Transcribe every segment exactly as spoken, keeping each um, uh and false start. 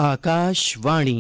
आकाशवाणी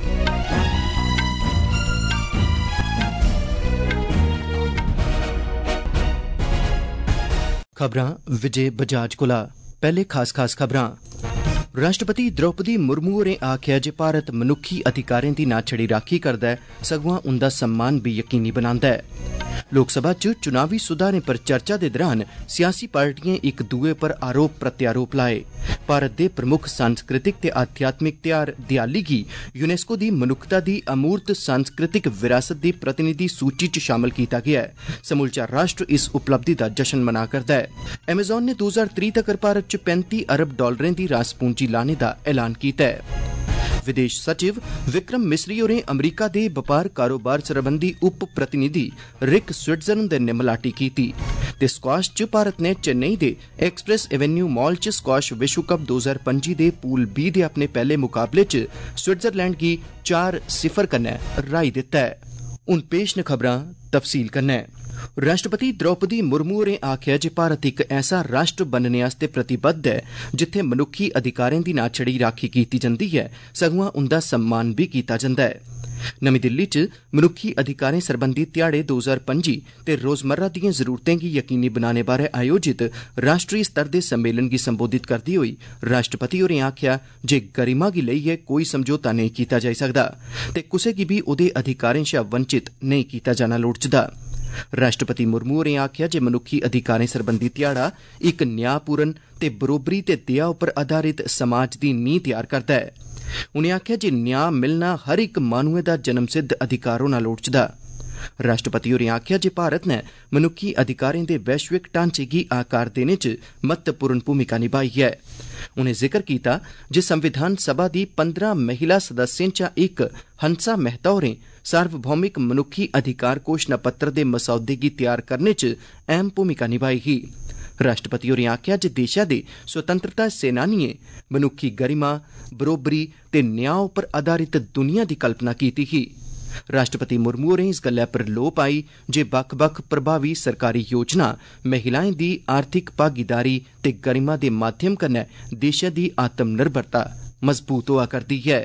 खबरां विजय बजाज कोला। पहले खास खास खबरां। राष्ट्रपति द्रौपदी मुर्मू होरें आखेआ जे भारत मनुक्खी अधिकारें दी ना छड़ी राखी करदा ऐ सगुआं उंदा सम्मान भी यकीनी बनांदा ऐ। लोकसभा च चुनावी सुधारें पर चर्चा दे दौरान सियासी पार्टिएं इक दुए पर आरोप प्रत्यारोप लाए। भारत दे प्रमुख सांस्कृतिक ते आध्यात्मिक त्यौहार दिवाली गी यूनेस्को दी मनुक्खता दी अमूर्त सांस्कृतिक विरासत दी प्रतिनिधि सूची च शामल कीता गेआ ऐ। समूलचा राष्ट्र इस उपलब्धि दा जश्न मना करदा ऐ। अमेज़ॉन ने दो हज़ार त्रीह तक्कर भारत च पैंती अरब डॉलरें दी रास पूंजी लाने दा ऐलान कीता है। विदेश सचिव विक्रम मिसरी होरें अमरीका दे बपार कारोबार सरबंधी उप प्रतिनिधि रिक स्विट्जर हुंदे ने मलाटी कीती ते स्क्वाश च भारत ने चेन्नई दे एक्सप्रेस एवेन्यू मॉल च स्क्वाश विश्व कप दो हज़ार पंजी दे पूल बी दे अपने पैहले मुकाबले च स्विट्जरलैंड गी चार सिफर कन्नै हराई दित्ता ऐ। हुण पेश न खबरां तफसील कन्नै। राष्ट्रपति द्रौपदी मुर्मू होरें आखेआ जे भारत इक ऐसा राष्ट्र बनने आस्तै प्रतिबद्ध ऐ जित्थै मनुक्खी अधिकारें दी ना छड़ी राखी कीती जंदी ऐ सगुआं उंदा सम्मान भी कीता जंदा ऐ। नमीं दिल्ली च मनुक्खी अधिकारें सरबंधी ध्याड़े दो हज़ार पंजी ते रोजमर्रा दिएं जरूरतें गी यकीनी बनाने बारै आयोजित राष्ट्रीय स्तर दे सम्मेलन गी संबोधित करदे होई राष्ट्रपति होरें आखेआ जे गरिमा गी लेइयै कोई समझौता नेईं कीता जाई सकदा ते कुसै गी बी ओह्दे अधिकारें शा वंचित नेईं कीता जाना लोड़चदा। राष्ट्रपति मुर्मू होरें आखेआ जे मनुक्खी अधिकारें सरबंधी ध्याड़ा इक न्यायपूर्ण ते बरोबरी ते दया उप्पर आधारित समाज दी नींह तैयार करदा ऐ। उनें आखेआ जे न्याय मिलना हर इक माह्नुए दा जन्मसिद्ध अधिकार होना लोड़चदा। राष्ट्रपति होरें आखेआ जे भारत ने मनुक्खी अधिकारें दे वैश्विक ढांचे गी आकार देने च महत्वपूर्ण भूमिका निभाई ऐ। उनें जिक्र कीता जे संविधान सभा दी पंद्रह महिला सदस्यें चा इक हंसा मेहता होरें सार्वभौमिक मनुक्खी अधिकार घोषणा पत्र दे मसौदे गी तैयार करने च अहम भूमिका निभाई ही। राष्ट्रपति होरें आखेआ जे देशा दे स्वतंत्रता सेनानिएं मनुक्खी गरिमा बरोबरी ते न्याय उप्पर आधारित दुनिया दी कल्पना कीती ही। राष्ट्रपति मुर्मू होरें इस गल्लै पर लोऽ पाई जे बक्ख बक्ख प्रभावी सरकारी योजना महिलाएं दी आर्थिक भागीदारी ते गरिमा दे माध्यम कन्नै देशै दी आत्म निर्भरता मजबूत होआ करदी ऐ।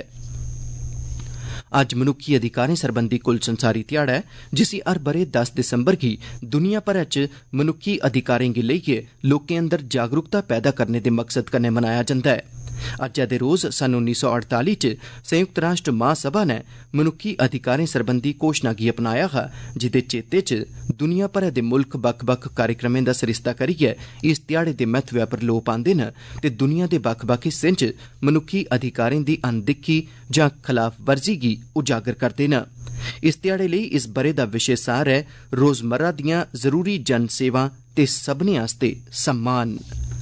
अज्ज मनुक्खी अधिकारें सरबंधी कुल संसारी ध्याड़ा ऐ जिसी हर ब'रे दस दिसंबर गी दुनिया भरै च मनुक्खी अधिकारें गी लेइयै लोकें अंदर जागरूकता पैदा करने दे मकसद कन्नै मनाया जंदा ऐ। अज्जै दे रोज सन उन्नी सौ अड़ताली च संयुक्त राष्ट्र महासभा ने मनुक्खी अधिकारें सरबंधी घोषणा गी अपनाया हा जिदे चेते च दुनिया भरै दे मुल्ख बक्ख बक्ख कार्यक्रमें दा सरिस्ता करियै इस ध्याड़े दे महत्वै पर लोऽ पांदे न ते दुनिया दे बक्ख बक्ख हिस्सें च मनुक्खी अधिकारें दी अनदिक्खी जां खलाफवर्जी गी उजागर करदे न। इस ध्याड़े लेई इस ब'रे दा विशे सार ऐ रोजमर्रा दियां जरूरी जन सेवां ते सब्भनें आस्तै सम्मान।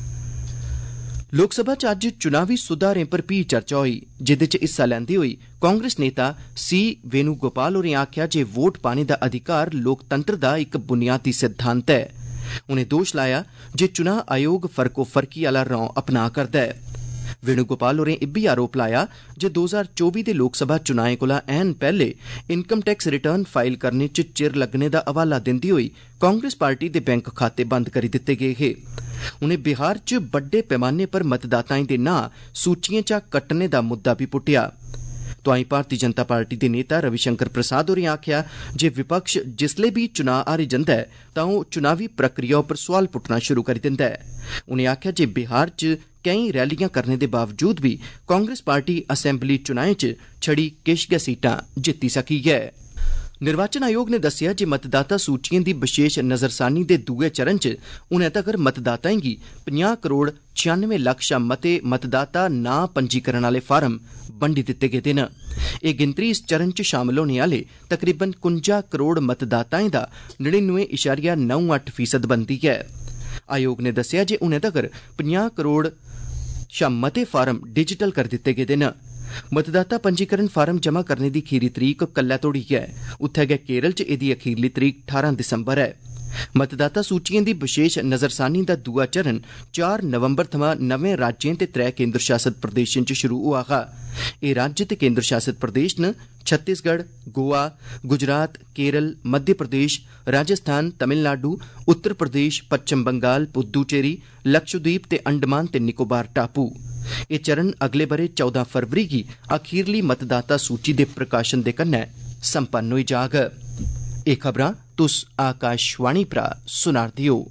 लोकसभा च अज्ज चुनावी सुधारें पर भी चर्चा होई जेदे च हिस्सा लैंदे होई कांग्रेस नेता सी वेणुगोपाल होरें आखेआ जे वोट पाने दा अधिकार लोकतंत्र दा इक बुनियादी सिद्धांत ऐ। उनें दोश लाया जे चुनां आयोग फर्कोफर्की आह्ला रौं अपना करदा ऐ। वेणुगोपाल होरें इब्बी आरोप लाया जे दो हज़ार चौबी दे लोकसभा चुनाएं कोला ऐन पैह्ले इनकम टैक्स रिटर्न फाइल करने च चिर लग्गने दा हवाला दिंदे होई कांग्रेस पार्टी दे बैंक खाते बंद करी दित्ते गे हे। उनें बिहार च बड्डे पैमाने पर मतदाताएं दे नां सूचिएं चा कट्टने दा मुद्दा भी पुट्टेआ। तोआईं भारतीय जनता पार्टी दे नेता रविशंकर प्रसाद होरें आखेआ जे विपक्ष जिसलै भी चुनां हारी जंदा ऐ तां ओह् चुनावी प्रक्रिया उप्पर सोआल पुट्टना शुरू करी दिंदा ऐ। उनें आखेआ जे बिहार च केईं रैलियां करने दे बावजूद भी कांग्रेस पार्टी असैम्बली चुनाएं च छड़ी किश गै सीटां जित्ती सकी ऐ। निर्वाचन आयोग ने दस्सेआ जे मतदाता सूचिएं दी विशेष नजरसानी दे दूए चरण च हुनै तगर मतदाताएं गी पंजाह् करोड़ छियानवे लक्ख शा मते मतदाता नां पंजीकरण आह्ले फार्म बंडी दित्ते गेदे न। एह् गिनतरी इस चरण च शामल होने आह्ले तकरीबन कुंजा करोड़ मतदाताएं दा नड़िनवे इशारिया नौ अट्ठ फीसद बनदी ऐ। आयोग ने दस्सेआ जे हुनै तगर पंजाह् करोड़ शा मते फार्म डिजिटल करी दित्ते गेदे न। मतदाता पंजीकरण फार्म जमा करने दी खीरी तरीक कल्लै तोड़ी ऐ। उत्थै गै केरल च एह्दी अखीरली तरीक ठारां दिसंबर ऐ। मतदाता सूचिएं दी विशेष नजरसानी दा दूआ चरण चार नवंबर थमां नवें राज्यें ते त्रै केन्द्र शासित प्रदेशें च शुरू होआ हा। एह् राज्य ते केन्द्र शासित प्रदेश न छत्तीसगढ़, गोवा, गुजरात, केरल, मध्य प्रदेश, राजस्थान, तमिलनाडु, उत्तर प्रदेश, पच्छम बंगाल, पुद्दुचेरी, लक्षद्वीप ते अंडमान ते निकोबार टापू। एह चरण अगले बरे चौदह फरवरी गी अखीरली मतदाता सूची दे प्रकाशन दे कन्नै संपन्न होई जाग। एह खबरां तुस आकाशवाणी परा सुना'रदे ओ।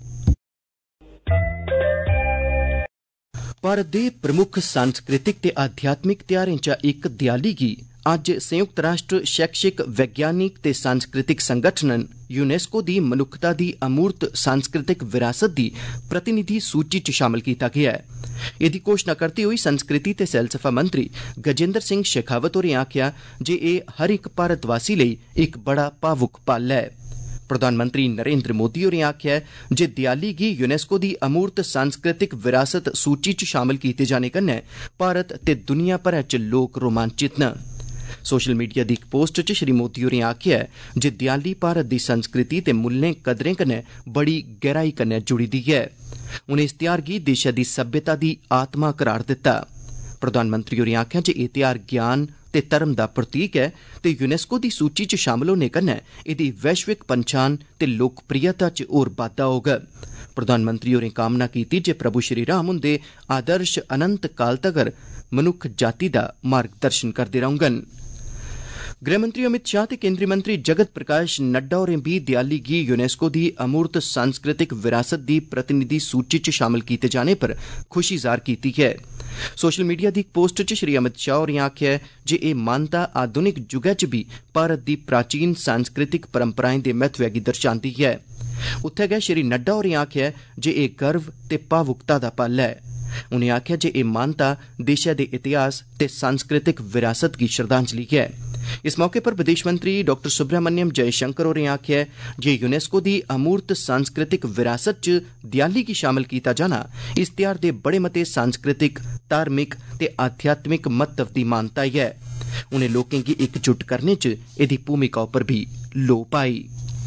भारत दे प्रमुख सांस्कृतिक ते आध्यात्मिक त्यौहारें चा इक दियाली गी अज्ज संयुक्त राष्ट्र शैक्षिक वैज्ञानिक ते सांस्कृतिक संगठन यूनेस्को दी मनुक्खता दी अमूर्त सांस्कृतिक विरासत दी प्रतिनिधि सूची च शामल कीता गेआ ऐ। एह्दी घोषणा करदे होई संस्कृति ते सैलसफा मंत्री गजेंद्र सिंह शेखावत होरें आखेआ जे एह् हर इक भारतवासी लेई इक बड़ा भावुक पल ऐ। प्रधानमंत्री नरेंद्र मोदी होरें आखेआ जे दियाली गी यूनेस्को दी अमूर्त सांस्कृतिक विरासत सूची च शामल कीते जाने कन्नै भारत ते दुनिया भरै च लोक रोमांचित न। सोशल मीडिया दी इक पोस्ट च श्री मोदी होरें आखेआ जे दियाली भारत दी संस्कृति ते मुल्लें कदरें कन्नै बड़ी गैहराई कन्नै जुड़ी दी ऐ। उनें इस त्यौहार गी देशै दी सभ्यता दी आत्मा करार दित्ता। प्रधानमंत्री होरें आखेआ जे एह् त्यौहार ज्ञान ते धर्म दा प्रतीक ऐ ते यूनेस्को दी सूची च शामल होने कन्नै एह्दी वैश्विक पंछान ते लोकप्रियता च होर बाद्दा होग। प्रधानमंत्री होरें कामना कीती जे प्रभु श्री राम हुंदे आदर्श अनंत काल तगर मनुक्ख जाति दा मार्गदर्शन करदे रौह्ङन। गृहमंत्री अमित शाह ते केंद्रीय मंत्री जगत प्रकाश नड्डा होरें बी दियाली गी यूनेस्को दी अमूर्त सांस्कृतिक विरासत दी प्रतिनिधि सूची च शामल कीते जाने पर खुशी जाहिर कीती है। सोशल मीडिया दी इक पोस्ट च श्री अमित शाह होरें आखेआ जे एह् मानता आधुनिक युगै च बी भारत दी प्राचीन सांस्कृतिक परंपराएं दे महत्वै गी दर्शांदी ऐ। उत्थै गै श्री नड्डा होरें आखेआ जे एह् गर्व ते भावुकता दा पल ऐ। उनें आखेआ जे एह् मानता देशै दे इतिहास ते सांस्कृतिक विरासत गी श्रद्धांजलि ऐ। इस मौके पर विदेश मंत्री डाक्टर सुब्रमण्यम जयशंकर होरें आखेआ जे यूनेस्को दी अमूर्त सांस्कृतिक विरासत च दियाली गी शामल कीता जाना इस त्यौहार दे बड़े मते सांस्कृतिक, धार्मिक ते आध्यात्मिक महत्व दी मानता ऐ। उनें लोकें गी इकजुट करने च एह्दी भूमिका उप्पर भी लोऽ पाई।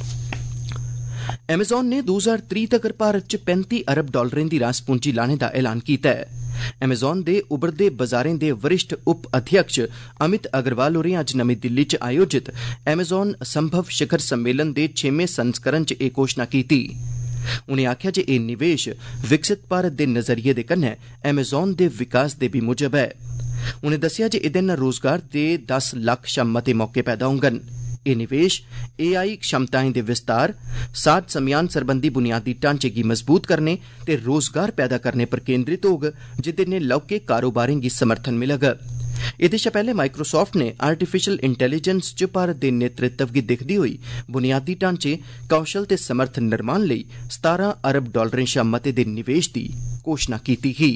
एमेज़ॉन ने दो हज़ार त्रीह् तगर भारत च पैंती अरब डालरें दी रास पूंजी लाने दा ऐलान कीता ऐ। एमेज़ॉन दे उभरदे बाजारें दे वरिष्ठ उप अध्यक्ष अमित अग्रवाल होरें अज्ज नमीं दिल्ली च आयोजित एमेज़ॉन संभव शिखर सम्मेलन दे छेमें संस्करण च एह् घोषणा कीती। उनें आखेआ जे एह् निवेश विकसित भारत दे नजरिये दे कन्नै एमेज़ॉन दे विकास दे बी मुजब ऐ। उनें दस्सेआ जे एह्दे नै रोजगार दे दस लक्ख शा मते मौके पैदा होङन। एह् निवेश ए आई क्षमताएं दे विस्तार, साज समेयान सरबंधी बुनियादी ढांचे गी मजबूत करने ते रोजगार पैदा करने पर केंद्रित होग, जेह्दे नै लौह्के कारोबारें गी समर्थन मिलग। एह्दे शा पैह्ले माइक्रोसाफ्ट ने आर्टिफिशियल इंटेलिजेंस च भारत दे नेतृत्व गी दिक्खदे होई बुनियादी ढांचे, कौशल ते समर्थ निर्माण लेई सतारां अरब डालरें शा मते दे निवेश दी घोषणा कीती ही।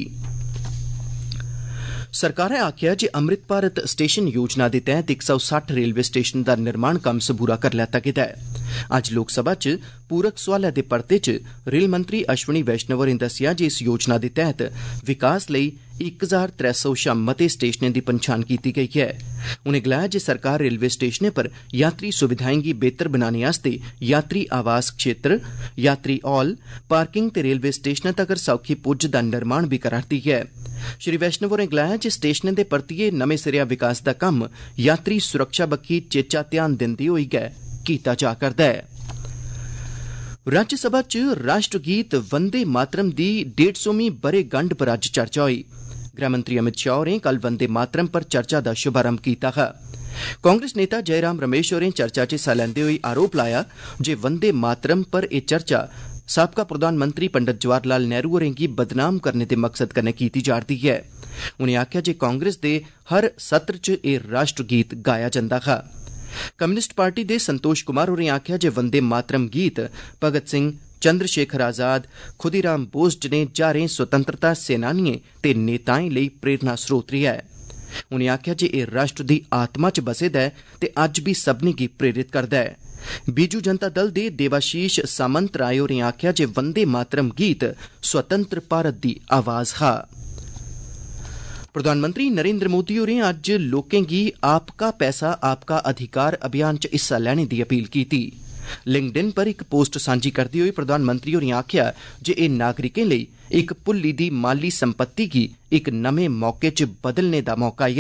सरकारै आखेआ जे अमृत भारत स्टेशन योजना दे तैह्त इक सौ सट्ठ रेलवे स्टेशन दा निर्माण कम्म सबूरा करी लैता गेदा ऐ। अज्ज लोकसभा च पूरक सोआलै दे परते च रेल मंत्री अश्वनी वैष्णव होरें दस्सेआ जे इस योजना दे तैह्त विकास लेई इक हजार त्रै सौ शा मते स्टेशनें दी पंछान कीती गेई ऐ। उनें गलाया जे सरकार रेलवे स्टेशनें पर यात्री सुविधाएं गी बेहतर बनाने आस्तै यात्री आवास क्षेत्र, यात्री हॉल, पार्किंग ते रेलवे स्टेशनें तगर सौखी पुज्ज दा निर्माण बी करा'रदी ऐ। श्री वैष्णव होरें गलाया जे स्टेशनें दे परतियै नमें सिरेआ विकास दा कम्म यात्री सुरक्षा बक्खी चेचा ध्यान दिंदे होई गै कीता जा करदा ऐ। राज्यसभा च राष्ट्र गीत वंदे मातरम दी डेढ़ सौवीं ब'रे गंढ पर अज्ज चर्चा होई। गृहमंत्री अमित शाह होरें कल वंदे मातरम पर चर्चा दा शुभारंभ कीता हा। कांग्रेस नेता जयराम रमेश होरें चर्चा च हिस्सा लैंदे होई आरोप लाया जे वंदे मातरम पर एह् चर्चा साबका प्रधानमंत्री पंडित जवाहर लाल नेहरू होरें गी बदनाम करने दे मकसद कन्नै कीती जा'रदी ऐ। उनें आखेआ जे कांग्रेस दे हर सत्र च एह् राष्ट्र गीत गाया जंदा हा। कम्युनिस्ट पार्टी दे संतोष कुमार होरें आखेआ जे वंदे मातरम गीत भगत सिंह, चंद्रशेखर आजाद, खुदीराम बोस जनेह् ज्हारें स्वतंत्रता सेनानिएं ते नेताएं लेई प्रेरणा स्रोत रेहा ऐ। उनें आखेआ जे एह् राष्ट्र दी आत्मा च बसे दा ऐ ते अज्ज बी सब्भनें गी प्रेरित करदा ऐ। बीजू जनता दल दे देवाशीष सामंत राय होरें आखेआ जे वंदे मातरम गीत स्वतंत्र भारत दी आवाज हा। प्रधानमंत्री नरेंद्र मोदी होरें अज्ज लोकें गी आपका पैसा आपका अधिकार अभियान च हिस्सा लैने दी अपील कीती। लिंक्डइन पर इक पोस्ट सांझी करदे होई प्रधानमंत्री होरें आखेआ जे एह् नागरिकें लेई इक भुल्ली दी माली संपत्ति गी इक नमें मौके च बदलने दा मौका ऐ।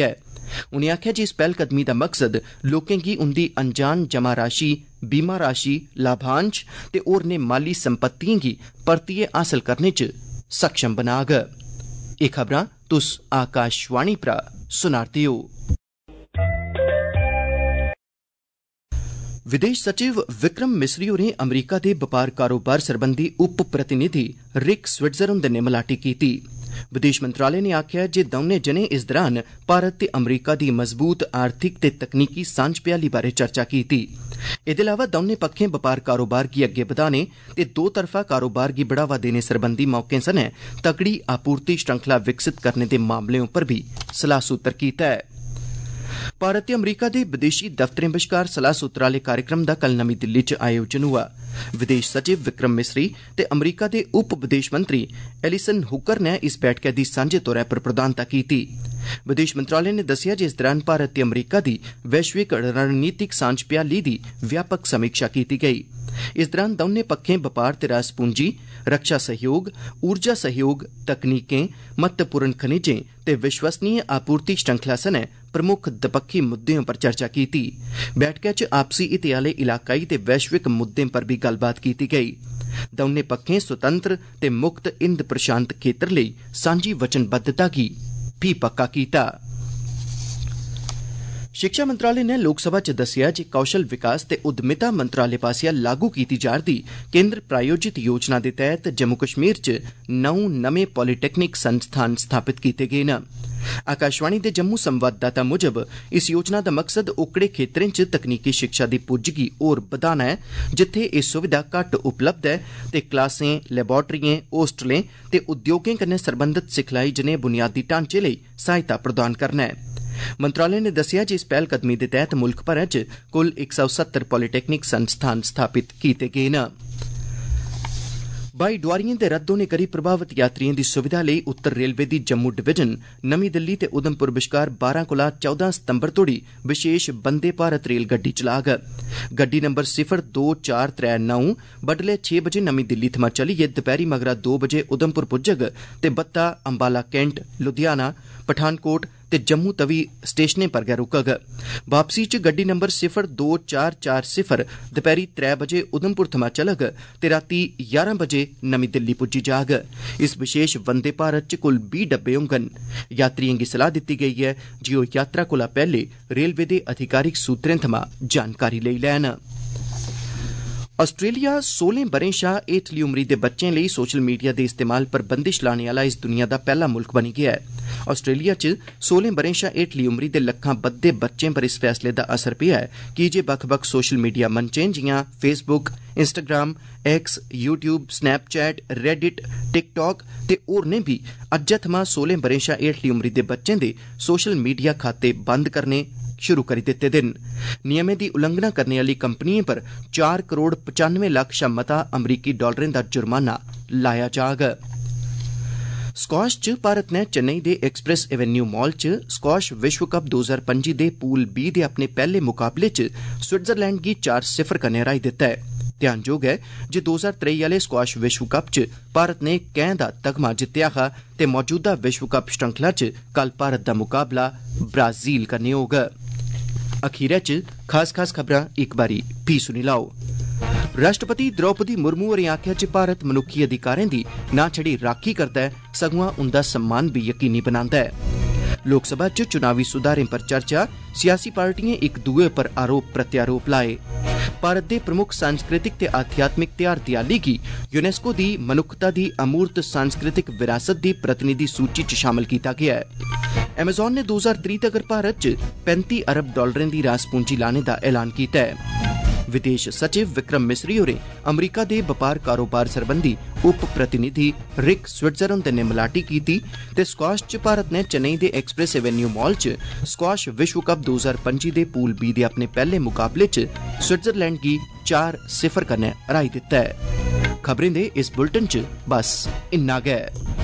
उनें आखेआ जे इस पैह्लकदमी दा मकसद लोकें गी उंदी अनजान जमा राशि, बीमा राशि, लाभांश ते होरनें माली संपत्तिएं गी परतियै हासल करने च सक्षम बनाग। एह् खबरां तुस आकाशवाणी परा सुना'रदे ओ। विदेश सचिव विक्रम मिसरी होरें अमरीका दे बपार कारोबार सरबंधी उप प्रतिनिधि रिक स्विट्जर हुंदे नै मलाटी कीती। विदेश मंत्रालय ने आखेआ जे दौनें जनें इस दौरान भारत ते अमरीका दी मजबूत आर्थिक ते तकनीकी सांझ भ्याली बारै चर्चा कीती। एह्दे अलावा दौनें पक्खें बपार कारोबार गी अग्गे बधाने ते दो तरफा कारोबार गी बढ़ावा देने सरबंधी मौकें सनै तगड़ी आपूर्ति श्रृंखला विकसित करने दे मामलें उप्पर भी सलाह सूत्र कीता ऐ। भारत ते अमरीका दे विदेशी दफ्तरें बश्कार सलाह सूत्र आह्ले कार्यक्रम दा कल नमीं दिल्ली च आयोजन होआ। विदेश सचिव विक्रम मिसरी ते अमरीका दे उप विदेश मंत्री एलिसन हुकर नै इस बैठका दी सांझे तौर पर प्रधानता कीती। विदेश मंत्रालय ने दस्सेआ जे इस दौरान भारत ते अमरीका दी वैश्विक रणनीतिक सांझ भ्याली दी व्यापक समीक्षा कीती गेई। इस दौरान दौनें पक्खें बपार ते रास पूंजी, रक्षा सहयोग, ऊर्जा सहयोग, तकनीकें, महत्वपूर्ण खनिजें ते विश्वसनीय आपूर्ति श्रृंखला सनै प्रमुख दपक्खी मुद्दें पर चर्चा कीती। बैठका च आपसी हितें आह्ले इलाकाई ते वैश्विक मुद्दें पर भी गल्लबात कीती गेई। दौनें पक्खें स्वतंत्र ते मुक्त हिंद प्रशांत खेतर लेई सांझी वचनबद्धता गी भी पक्का कीता। शिक्षा मंत्रालय ने लोकसभा च दस्सेआ जे कौशल विकास ते उद्यमिता मंत्रालय पास्सेआ लागू कीती जा'रदी केंद्र प्रायोजित योजना दे तैह्त जम्मू कश्मीर च नौ नमें पॉलीटैक्निक संस्थान स्थापित कीते गे न। आकाशवाणी दे जम्मू संवाददाता मुजब इस योजना दा मकसद ओकड़े खेत्तरें च तकनीकी शिक्षा दी पुज्ज गी होर बधाना ऐ जित्थे एह् सुविधा घट्ट उपलब्ध ऐ ते क्लासें, लैबारटरिएं, होस्टलें ते उद्योगें कन्नै सरबंधत सिखलाई जनेह् बुनियादी ढांचे लेई सहायता प्रदान करना ऐ। मंत्रालय ने दस्सेआ जे इस पैह्लकदमी दे तैह्त मुल्ख भरै च कुल इक सौ सत्तर पॉलीटैक्निक संस्थान स्थापित कीते गे न। ब्हाई डोआरिएं दे रद्द होने करी प्रभावित यात्रिएं दी सुविधा लेई उत्तर रेलवे दी जम्मू डिवीजन नमीं दिल्ली ते उधमपुर बश्कार बारां कोला चौदां सितंबर तोड़ी विशेष वंदे भारत रेल गड्डी चलाग। गड्डी नंबर सिफर दो चार त्रै नौ बड्डलै छे बजे नमीं दिल्ली थमां चलियै दपैह्री मगरा दो बजे उधमपुर पुज्जग ते बत्ता अंबाला कैंट, लुधियाना, पठानकोट ते जम्मू तवी स्टेशनें पर गै रुकग। वापसी च गड्डी नंबर सिफर दो चार चार सिफर दपैह्री त्रै बजे उधमपुर थमां चलग ते रातीं ग्यारां बजे नमीं दिल्ली पुज्जी जाग। इस विशेष वंदे भारत च कुल बीह् डब्बे होंगन। यात्रिएं गी सलाह दित्ती गेई ऐ जे ओह् यात्रा कोला पैह्ले रेलवे दे अधिकारिक सूत्रें थमां जानकारी लेई लैन। आस्ट्रेलिया सोलह ब'रें शा हेठली उमरी दे बच्चें लेई सोशल मीडिया दे इस्तेमाल पर बंदिश लाने आह्ला इस दुनिया दा पैह्ला मुल्ख बनी गेआ ऐ। आस्ट्रेलिया च सोलह ब'रें शा हेठली उमरी दे लक्खां बद्दे बच्चें पर इस फैसले दा असर पेआ ऐ की जे बक्ख बक्ख सोशल मीडिया मंचें जिआं Facebook, Instagram, X, YouTube, Snapchat, Reddit, TikTok ते होरनें बी अज्जै थमां सोलह ब'रें शा हेठली उमरी दे बच्चें दे सोशल मीडिया खाते बंद करने शुरू करी दित्ते दे न। नियमें दी उल्लंघना करने आह्ली कंपनिएं पर चार करोड़ पचानवे लक्ख शा मता अमरीकी डालरें दा जुर्माना लाया जाग। स्क्वाश च भारत नै चेन्नई दे एक्सप्रेस एवेन्यू मॉल च स्क्वाश विश्व कप दो हजार पंजी दे पूल बी दे अपने पैह्ले मुकाबले च स्विट्जरलैंड गी चार सिफर कन्नै हराई दित्ता ऐ। ध्यानजोग ऐ जे दो हजार त्रेई आह्ले स्क्वाश विश्व कप च भारत ने कैंह दा तगमा जित्तेआ हा ते मौजूदा विश्व कप श्रृंखला च कल भारत दा मुकाबला ब्राजील कन्नै होग। अखीरै च खास खास खबरां इक बारी फ्ही सुनी लैओ। राष्ट्रपति द्रौपदी मुर्मू होरें आखेआ जे भारत मनुक्खी अधिकारें दी ना छड़ी राखी करदा ऐ सगुआं उंदा सम्मान बी यकीनी बनांदा ऐ। लोकसभा च चुनावी सुधारें पर चर्चा, सियासी पार्टिएं इक दुए पर आरोप प्रत्यारोप लाए। भारत दे प्रमुख सांस्कृतिक ते आध्यात्मिक त्यौहार दियाली गी यूनेस्को दी मनुक्खता दी अमूर्त सांस्कृतिक विरासत दी प्रतिनिधि सूची च शामल कीता गेआ ऐ। एमेजॉन ने दो हजार त्रीह् तगर भारत च पैंती अरब डालरें दी रास पूंजी लाने दा ऐलान कीता ऐ। विदेश सचिव विक्रम मिसरी होरें अमरीका दे बपार कारोबार सरबंधी उप प्रतिनिधि रिक स्विट्जर हुंदे नै मलाटी कीती ते स्क्वाश च भारत ने चेन्नई दे एक्सप्रेस एवेन्यू मॉल च स्क्वाश विश्व कप दो हजार पंजी दे पूल बी दे अपने पैह्ले मुकाबले च स्विट्जरलैंड गी चार सिफर कन्नै हराई दित्ता ऐ। खबरें दे इस बुलेटिन च बस इन्ना गै।